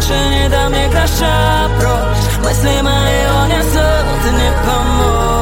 больше не дам ни гроша прочь. Мысли мои унесут, не помочь.